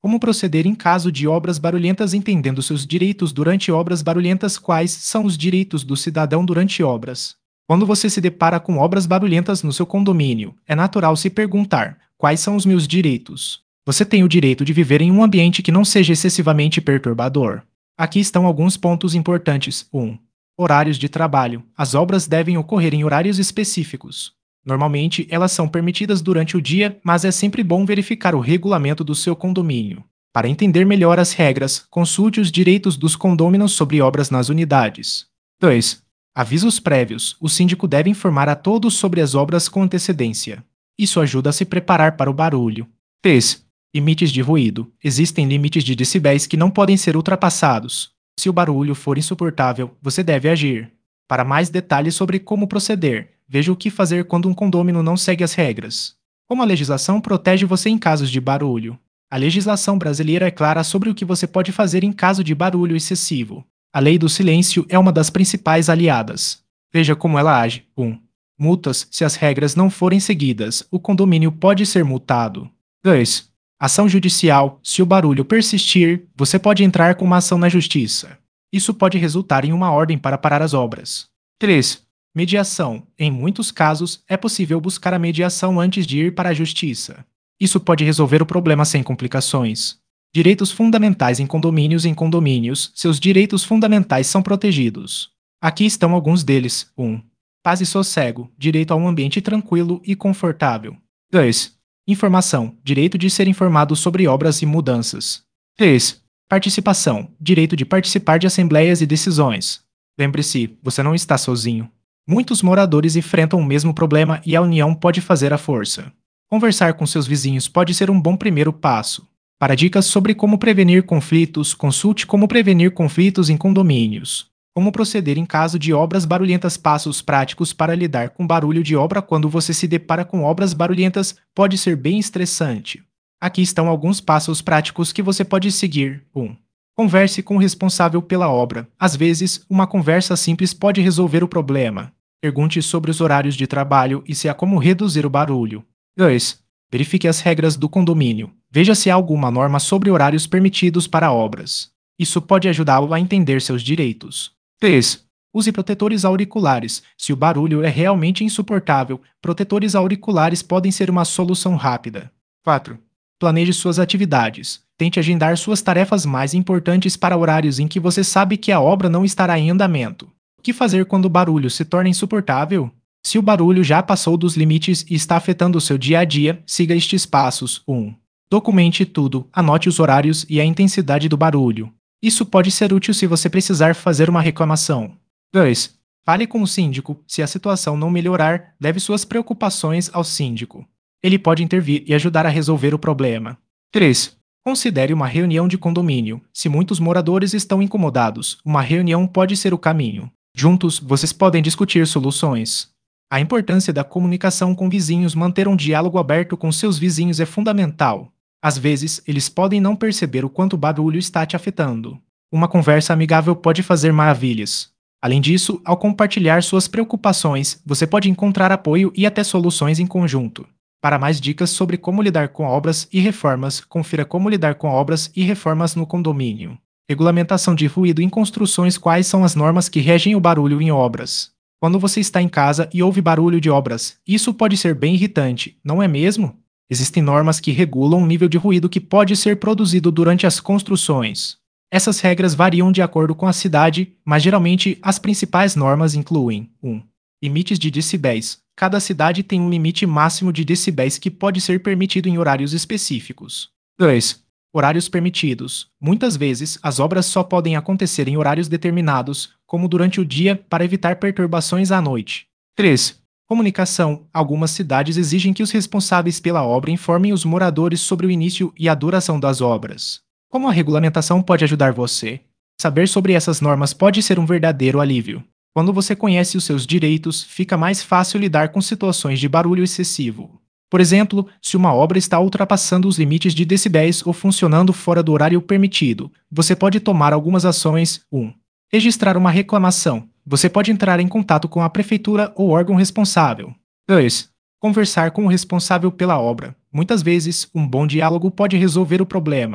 Como proceder em caso de obras barulhentas, entendendo seus direitos durante obras barulhentas? Quais são os direitos do cidadão durante obras? Quando você se depara com obras barulhentas no seu condomínio, é natural se perguntar: quais são os meus direitos? Você tem o direito de viver em um ambiente que não seja excessivamente perturbador. Aqui estão alguns pontos importantes. 1. Horários de trabalho. As obras devem ocorrer em horários específicos. Normalmente, elas são permitidas durante o dia, mas é sempre bom verificar o regulamento do seu condomínio. Para entender melhor as regras, consulte os direitos dos condôminos sobre obras nas unidades. 2. Avisos prévios. O síndico deve informar a todos sobre as obras com antecedência. Isso ajuda a se preparar para o barulho. 3. Limites de ruído. Existem limites de decibéis que não podem ser ultrapassados. Se o barulho for insuportável, você deve agir. Para mais detalhes sobre como proceder, veja o que fazer quando um condômino não segue as regras. Como a legislação protege você em casos de barulho? A legislação brasileira é clara sobre o que você pode fazer em caso de barulho excessivo. A lei do silêncio é uma das principais aliadas. Veja como ela age. 1. Multas. Se as regras não forem seguidas, o condomínio pode ser multado. 2. Ação judicial. Se o barulho persistir, você pode entrar com uma ação na justiça. Isso pode resultar em uma ordem para parar as obras. 3. Mediação. Em muitos casos, é possível buscar a mediação antes de ir para a justiça. Isso pode resolver o problema sem complicações. Direitos fundamentais em condomínios. Em condomínios, seus direitos fundamentais são protegidos. Aqui estão alguns deles. 1. Paz e sossego. Direito a um ambiente tranquilo e confortável. 2. Informação. Direito de ser informado sobre obras e mudanças. 3. Participação. Direito de participar de assembleias e decisões. Lembre-se, você não está sozinho. Muitos moradores enfrentam o mesmo problema e a união pode fazer a força. Conversar com seus vizinhos pode ser um bom primeiro passo. Para dicas sobre como prevenir conflitos, consulte Como Prevenir Conflitos em Condomínios. Como proceder em caso de obras barulhentas. Passos práticos para lidar com barulho de obra. Quando você se depara com obras barulhentas, pode ser bem estressante. Aqui estão alguns passos práticos que você pode seguir. 1. Converse com o responsável pela obra. Às vezes, uma conversa simples pode resolver o problema. Pergunte sobre os horários de trabalho e se há como reduzir o barulho. 2. Verifique as regras do condomínio. Veja se há alguma norma sobre horários permitidos para obras. Isso pode ajudá-lo a entender seus direitos. 3. Use protetores auriculares. Se o barulho é realmente insuportável, protetores auriculares podem ser uma solução rápida. 4. Planeje suas atividades. Tente agendar suas tarefas mais importantes para horários em que você sabe que a obra não estará em andamento. O que fazer quando o barulho se torna insuportável? Se o barulho já passou dos limites e está afetando o seu dia a dia, siga estes passos. 1. Documente tudo. Anote os horários e a intensidade do barulho. Isso pode ser útil se você precisar fazer uma reclamação. 2. Fale com o síndico. Se a situação não melhorar, leve suas preocupações ao síndico. Ele pode intervir e ajudar a resolver o problema. 3. Considere uma reunião de condomínio. Se muitos moradores estão incomodados, uma reunião pode ser o caminho. Juntos, vocês podem discutir soluções. A importância da comunicação com vizinhos. Manter um diálogo aberto com seus vizinhos é fundamental. Às vezes, eles podem não perceber o quanto o barulho está te afetando. Uma conversa amigável pode fazer maravilhas. Além disso, ao compartilhar suas preocupações, você pode encontrar apoio e até soluções em conjunto. Para mais dicas sobre como lidar com obras e reformas, confira Como lidar com obras e reformas no condomínio. Regulamentação de ruído em construções. Quais são as normas que regem o barulho em obras? Quando você está em casa e ouve barulho de obras, isso pode ser bem irritante, não é mesmo? Existem normas que regulam o nível de ruído que pode ser produzido durante as construções. Essas regras variam de acordo com a cidade, mas geralmente as principais normas incluem: 1. Limites de decibéis. Cada cidade tem um limite máximo de decibéis que pode ser permitido em horários específicos. 2. Horários permitidos. Muitas vezes, as obras só podem acontecer em horários determinados, como durante o dia, para evitar perturbações à noite. 3. Comunicação. Algumas cidades exigem que os responsáveis pela obra informem os moradores sobre o início e a duração das obras. Como a regulamentação pode ajudar você? Saber sobre essas normas pode ser um verdadeiro alívio. Quando você conhece os seus direitos, fica mais fácil lidar com situações de barulho excessivo. Por exemplo, se uma obra está ultrapassando os limites de decibéis ou funcionando fora do horário permitido, você pode tomar algumas ações. 1. Registrar uma reclamação. Você pode entrar em contato com a prefeitura ou órgão responsável. 2. Conversar com o responsável pela obra. Muitas vezes, um bom diálogo pode resolver o problema.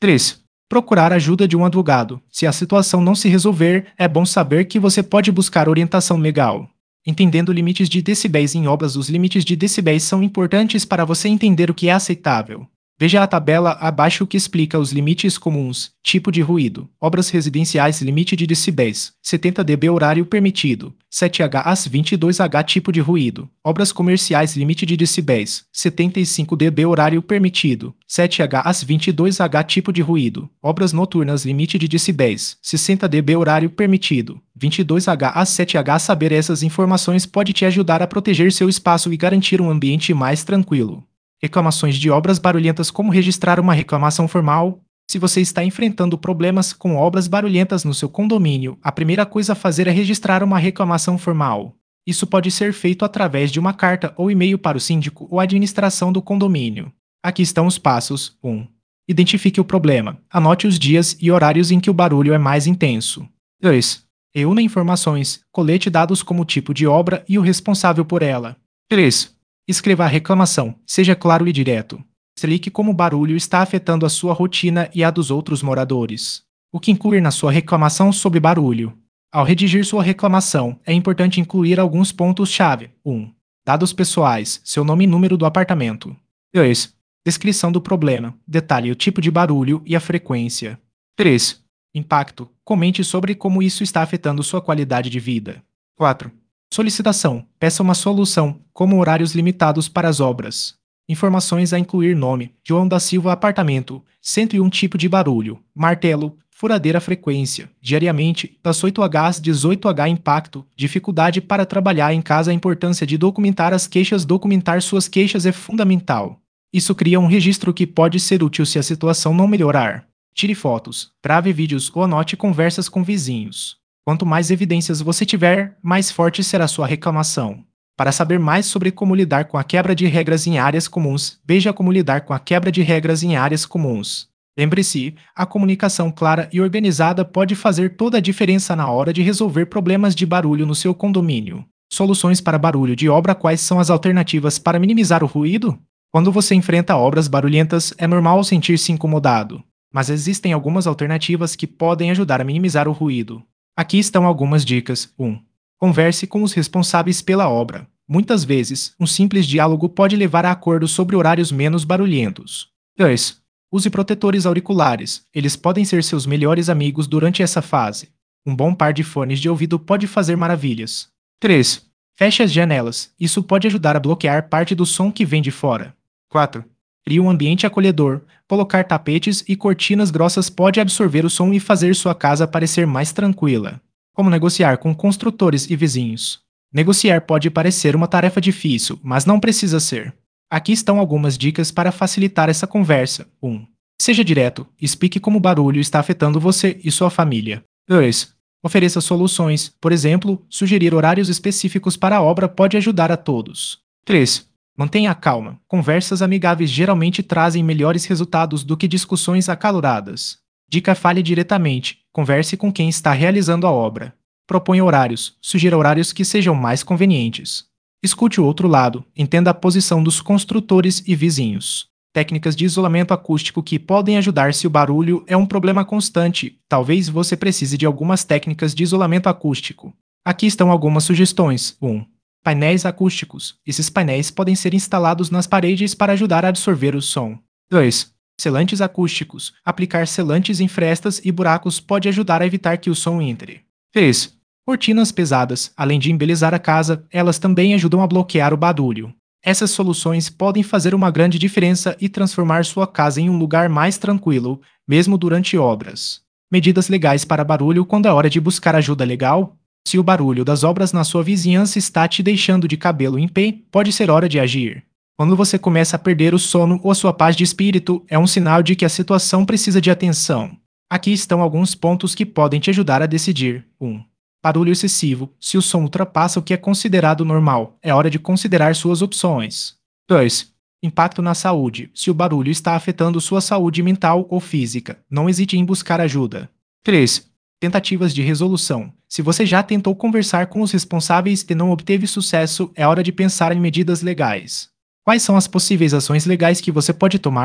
3. Procurar ajuda de um advogado. Se a situação não se resolver, é bom saber que você pode buscar orientação legal. Entendendo limites de decibéis em obras. Os limites de decibéis são importantes para você entender o que é aceitável. Veja a tabela abaixo que explica os limites comuns. Tipo de ruído. Obras residenciais, limite de decibéis, 70 dB horário permitido, 7H às 22H tipo de ruído. Obras comerciais, limite de decibéis, 75 dB horário permitido, 7H às 22H tipo de ruído. Obras noturnas, limite de decibéis, 60 dB horário permitido, 22H às 7H. Saber essas informações pode te ajudar a proteger seu espaço e garantir um ambiente mais tranquilo. Reclamações de obras barulhentas. Como registrar uma reclamação formal? Se você está enfrentando problemas com obras barulhentas no seu condomínio, a primeira coisa a fazer é registrar uma reclamação formal. Isso pode ser feito através de uma carta ou e-mail para o síndico ou administração do condomínio. Aqui estão os passos. 1. Identifique o problema. Anote os dias e horários em que o barulho é mais intenso. 2. Reúna informações. Colete dados como o tipo de obra e o responsável por ela. 3. Escreva a reclamação, seja claro e direto. Explique como o barulho está afetando a sua rotina e a dos outros moradores. O que incluir na sua reclamação sobre barulho? Ao redigir sua reclamação, é importante incluir alguns pontos-chave. 1. Dados pessoais, seu nome e número do apartamento. 2. Descrição do problema, detalhe o tipo de barulho e a frequência. 3. Impacto, comente sobre como isso está afetando sua qualidade de vida. 4. Solicitação. Peça uma solução, como horários limitados para as obras. Informações a incluir: nome, João da Silva, apartamento, 101 tipo de barulho, martelo, furadeira, frequência, diariamente, das 8H às 18H. Impacto, dificuldade para trabalhar em casa. A importância de documentar as queixas. Documentar suas queixas é fundamental. Isso cria um registro que pode ser útil se a situação não melhorar. Tire fotos, grave vídeos ou anote conversas com vizinhos. Quanto mais evidências você tiver, mais forte será sua reclamação. Para saber mais sobre como lidar com a quebra de regras em áreas comuns, veja como lidar com a quebra de regras em áreas comuns. Lembre-se, a comunicação clara e organizada pode fazer toda a diferença na hora de resolver problemas de barulho no seu condomínio. Soluções para barulho de obra. Quais são as alternativas para minimizar o ruído? Quando você enfrenta obras barulhentas, é normal sentir-se incomodado. Mas existem algumas alternativas que podem ajudar a minimizar o ruído. Aqui estão algumas dicas. 1. Converse com os responsáveis pela obra. Muitas vezes, um simples diálogo pode levar a acordos sobre horários menos barulhentos. 2. Use protetores auriculares. Eles podem ser seus melhores amigos durante essa fase. Um bom par de fones de ouvido pode fazer maravilhas. 3. Feche as janelas. Isso pode ajudar a bloquear parte do som que vem de fora. 4. Crie um ambiente acolhedor. Colocar tapetes e cortinas grossas pode absorver o som e fazer sua casa parecer mais tranquila. Como negociar com construtores e vizinhos? Negociar pode parecer uma tarefa difícil, mas não precisa ser. Aqui estão algumas dicas para facilitar essa conversa. 1. Seja direto. Explique como o barulho está afetando você e sua família. 2. Ofereça soluções. Por exemplo, sugerir horários específicos para a obra pode ajudar a todos. 3. Mantenha a calma. Conversas amigáveis geralmente trazem melhores resultados do que discussões acaloradas. Dica: fale diretamente. Converse com quem está realizando a obra. Proponha horários. Sugira horários que sejam mais convenientes. Escute o outro lado. Entenda a posição dos construtores e vizinhos. Técnicas de isolamento acústico que podem ajudar se o barulho é um problema constante. Talvez você precise de algumas técnicas de isolamento acústico. Aqui estão algumas sugestões. 1. Painéis acústicos. Esses painéis podem ser instalados nas paredes para ajudar a absorver o som. 2. Selantes acústicos. Aplicar selantes em frestas e buracos pode ajudar a evitar que o som entre. 3. Cortinas pesadas. Além de embelezar a casa, elas também ajudam a bloquear o barulho. Essas soluções podem fazer uma grande diferença e transformar sua casa em um lugar mais tranquilo, mesmo durante obras. Medidas legais para barulho. Quando é hora de buscar ajuda legal? Se o barulho das obras na sua vizinhança está te deixando de cabelo em pé, pode ser hora de agir. Quando você começa a perder o sono ou a sua paz de espírito, é um sinal de que a situação precisa de atenção. Aqui estão alguns pontos que podem te ajudar a decidir. 1. Barulho excessivo. Se o som ultrapassa o que é considerado normal, é hora de considerar suas opções. 2. Impacto na saúde. Se o barulho está afetando sua saúde mental ou física, não hesite em buscar ajuda. 3. Tentativas de resolução. Se você já tentou conversar com os responsáveis e não obteve sucesso, é hora de pensar em medidas legais. Quais são as possíveis ações legais que você pode tomar?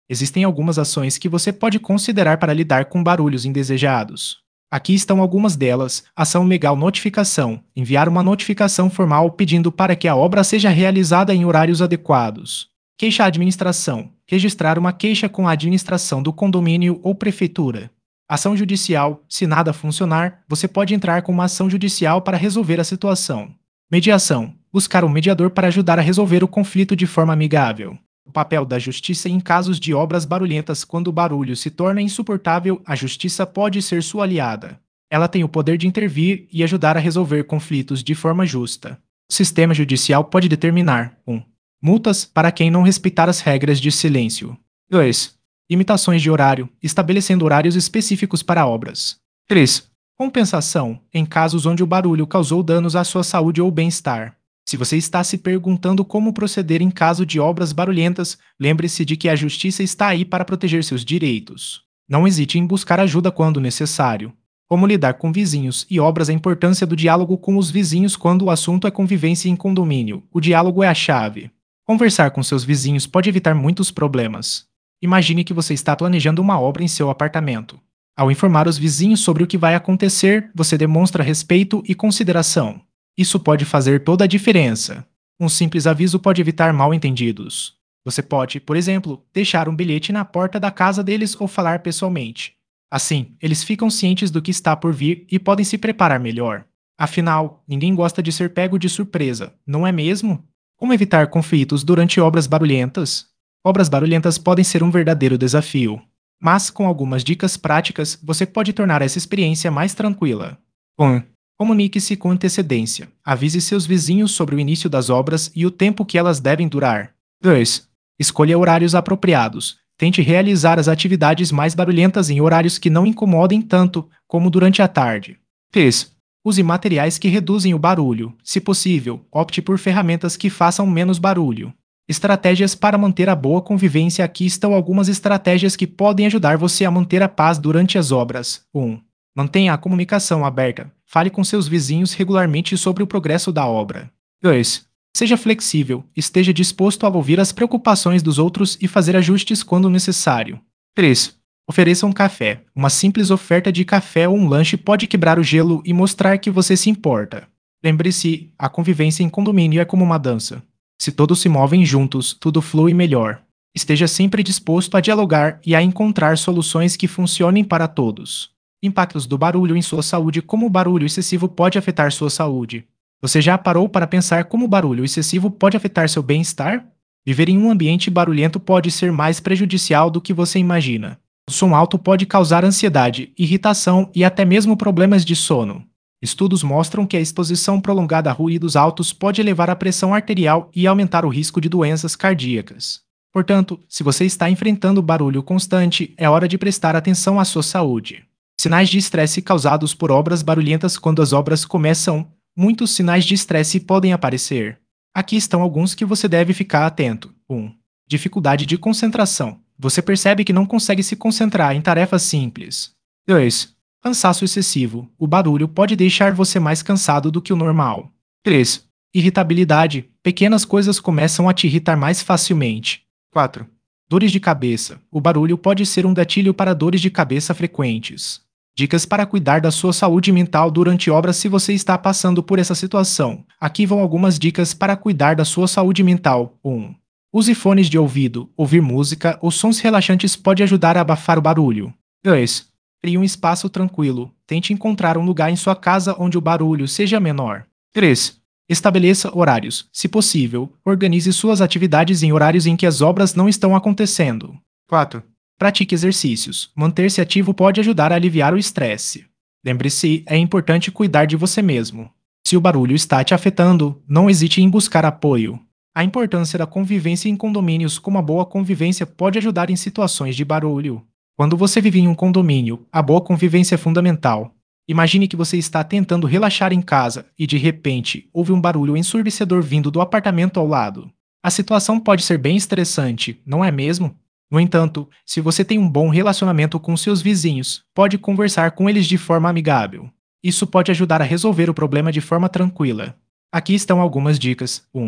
Existem algumas ações que você pode considerar para lidar com barulhos indesejados. Aqui estão algumas delas. Ação legal: notificação. Enviar uma notificação formal pedindo para que a obra seja realizada em horários adequados. Queixa à administração. Registrar uma queixa com a administração do condomínio ou prefeitura. Ação judicial. Se nada funcionar, você pode entrar com uma ação judicial para resolver a situação. Mediação. Buscar um mediador para ajudar a resolver o conflito de forma amigável. O papel da justiça em casos de obras barulhentas: quando o barulho se torna insuportável, a justiça pode ser sua aliada. Ela tem o poder de intervir e ajudar a resolver conflitos de forma justa. O sistema judicial pode determinar 1. Multas para quem não respeitar as regras de silêncio. 2. Limitações de horário, estabelecendo horários específicos para obras. 3. Compensação, em casos onde o barulho causou danos à sua saúde ou bem-estar. Se você está se perguntando como proceder em caso de obras barulhentas, lembre-se de que a justiça está aí para proteger seus direitos. Não hesite em buscar ajuda quando necessário. Como lidar com vizinhos e obras: a importância do diálogo com os vizinhos quando o assunto é convivência em condomínio. O diálogo é a chave. Conversar com seus vizinhos pode evitar muitos problemas. Imagine que você está planejando uma obra em seu apartamento. Ao informar os vizinhos sobre o que vai acontecer, você demonstra respeito e consideração. Isso pode fazer toda a diferença. Um simples aviso pode evitar mal-entendidos. Você pode, por exemplo, deixar um bilhete na porta da casa deles ou falar pessoalmente. Assim, eles ficam cientes do que está por vir e podem se preparar melhor. Afinal, ninguém gosta de ser pego de surpresa, não é mesmo? Como evitar conflitos durante obras barulhentas? Obras barulhentas podem ser um verdadeiro desafio. Mas, com algumas dicas práticas, você pode tornar essa experiência mais tranquila. 1. Comunique-se com antecedência. Avise seus vizinhos sobre o início das obras e o tempo que elas devem durar. 2. Escolha horários apropriados. Tente realizar as atividades mais barulhentas em horários que não incomodem tanto, como durante a tarde. 3. Use materiais que reduzem o barulho. Se possível, opte por ferramentas que façam menos barulho. Estratégias para manter a boa convivência. Aqui estão algumas estratégias que podem ajudar você a manter a paz durante as obras. 1. Mantenha a comunicação aberta. Fale com seus vizinhos regularmente sobre o progresso da obra. 2. Seja flexível. Esteja disposto a ouvir as preocupações dos outros e fazer ajustes quando necessário. 3. Ofereça um café. Uma simples oferta de café ou um lanche pode quebrar o gelo e mostrar que você se importa. Lembre-se, a convivência em condomínio é como uma dança. Se todos se movem juntos, tudo flui melhor. Esteja sempre disposto a dialogar e a encontrar soluções que funcionem para todos. Impactos do barulho em sua saúde. Como o barulho excessivo pode afetar sua saúde? Você já parou para pensar como o barulho excessivo pode afetar seu bem-estar? Viver em um ambiente barulhento pode ser mais prejudicial do que você imagina. O som alto pode causar ansiedade, irritação e até mesmo problemas de sono. Estudos mostram que a exposição prolongada a ruídos altos pode elevar a pressão arterial e aumentar o risco de doenças cardíacas. Portanto, se você está enfrentando barulho constante, é hora de prestar atenção à sua saúde. Sinais de estresse causados por obras barulhentas. Quando as obras começam, muitos sinais de estresse podem aparecer. Aqui estão alguns que você deve ficar atento. 1. Dificuldade de concentração. Você percebe que não consegue se concentrar em tarefas simples. 2. Cansaço excessivo. O barulho pode deixar você mais cansado do que o normal. 3. Irritabilidade. Pequenas coisas começam a te irritar mais facilmente. 4. Dores de cabeça. O barulho pode ser um gatilho para dores de cabeça frequentes. Dicas para cuidar da sua saúde mental durante obras. Se você está passando por essa situação, aqui vão algumas dicas para cuidar da sua saúde mental. 1. Use fones de ouvido. Ouvir música ou sons relaxantes pode ajudar a abafar o barulho. 2. Crie um espaço tranquilo. Tente encontrar um lugar em sua casa onde o barulho seja menor. 3. Estabeleça horários. Se possível, organize suas atividades em horários em que as obras não estão acontecendo. 4. Pratique exercícios. Manter-se ativo pode ajudar a aliviar o estresse. Lembre-se, é importante cuidar de você mesmo. Se o barulho está te afetando, não hesite em buscar apoio. A importância da convivência em condomínios. Como a boa convivência pode ajudar em situações de barulho. Quando você vive em um condomínio, a boa convivência é fundamental. Imagine que você está tentando relaxar em casa e, de repente, ouve um barulho ensurdecedor vindo do apartamento ao lado. A situação pode ser bem estressante, não é mesmo? No entanto, se você tem um bom relacionamento com seus vizinhos, pode conversar com eles de forma amigável. Isso pode ajudar a resolver o problema de forma tranquila. Aqui estão algumas dicas. 1.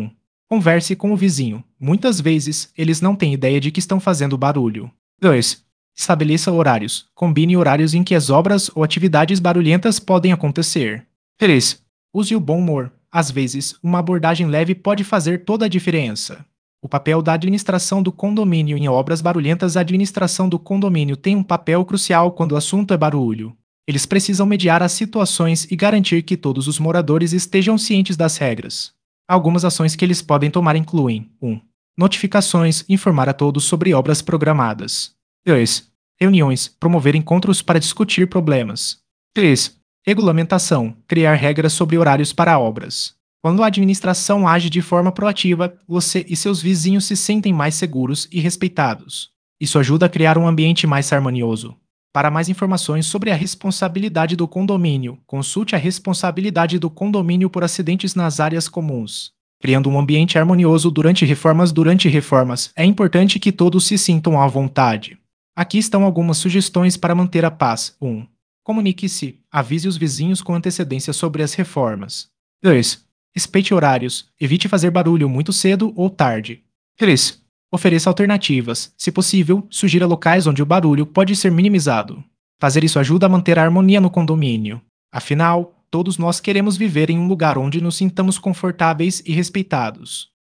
Converse com o vizinho. Muitas vezes, eles não têm ideia de que estão fazendo barulho. 2. Estabeleça horários. Combine horários em que as obras ou atividades barulhentas podem acontecer. 3. Use o bom humor. Às vezes, uma abordagem leve pode fazer toda a diferença. O papel da administração do condomínio em obras barulhentas. A administração do condomínio tem um papel crucial quando o assunto é barulho. Eles precisam mediar as situações e garantir que todos os moradores estejam cientes das regras. Algumas ações que eles podem tomar incluem: 1. Notificações, informar a todos sobre obras programadas. 2. Reuniões, promover encontros para discutir problemas. 3. Regulamentação, criar regras sobre horários para obras. Quando a administração age de forma proativa, você e seus vizinhos se sentem mais seguros e respeitados. Isso ajuda a criar um ambiente mais harmonioso. Para mais informações sobre a responsabilidade do condomínio, consulte a responsabilidade do condomínio por acidentes nas áreas comuns. Criando um ambiente harmonioso durante reformas. Durante reformas, é importante que todos se sintam à vontade. Aqui estão algumas sugestões para manter a paz. 1. Comunique-se. Avise os vizinhos com antecedência sobre as reformas. 2. Respeite horários. Evite fazer barulho muito cedo ou tarde. 3. Ofereça alternativas. Se possível, sugira locais onde o barulho pode ser minimizado. Fazer isso ajuda a manter a harmonia no condomínio. Afinal, todos nós queremos viver em um lugar onde nos sintamos confortáveis e respeitados.